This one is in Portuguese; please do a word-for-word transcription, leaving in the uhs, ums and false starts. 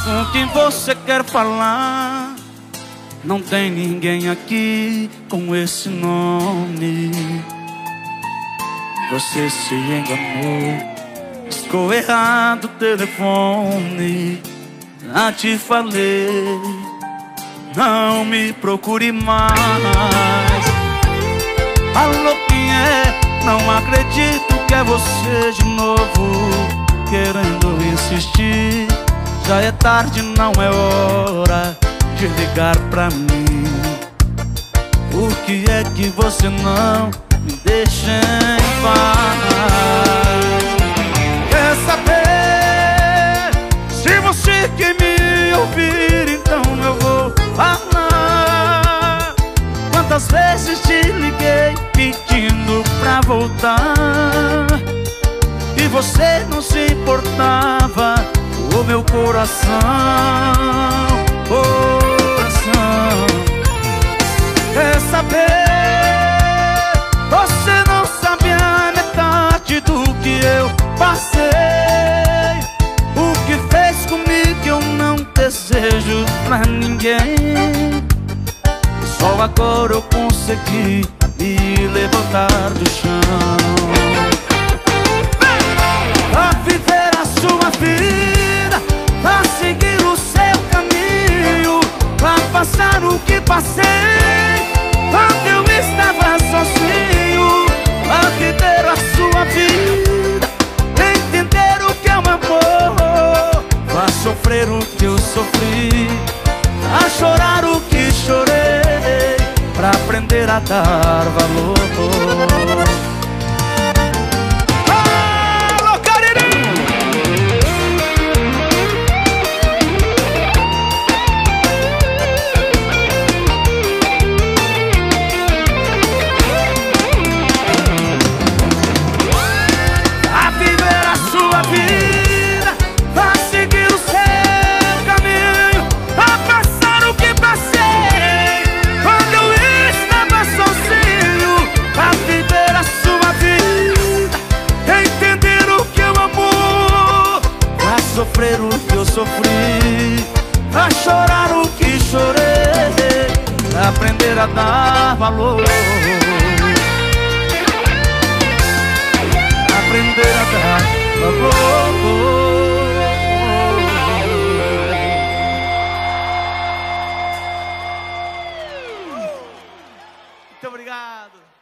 Com quem você quer falar? Não tem ninguém aqui com esse nome. Você se enganou, ficou errado o telefone. Já te falei, não me procure mais. Alô, quem é? Não acredito que é você de novo, querendo insistir. Já é tarde, não é hora de ligar pra mim. Por que é que você não me deixa em paz? Quer saber? Se você quer me ouvir, então eu vou falar. Quantas vezes te liguei pedindo pra voltar e você não se importava. O meu coração, coração. Quer saber? Você não sabe a metade do que eu passei. O que fez comigo eu não desejo pra ninguém. Só agora eu consegui me levantar do chão. Pra viver a sua vida, pra seguir o seu caminho, pra passar o que passei quando eu estava sozinho. Pra viver a sua vida, entender o que é um amor, pra sofrer o que eu sofri, a chorar o que chorei, pra aprender a dar valor. Sofrer o que eu sofri, a chorar o que chorei, pra aprender a dar valor, aprender a dar valor. Muito obrigado.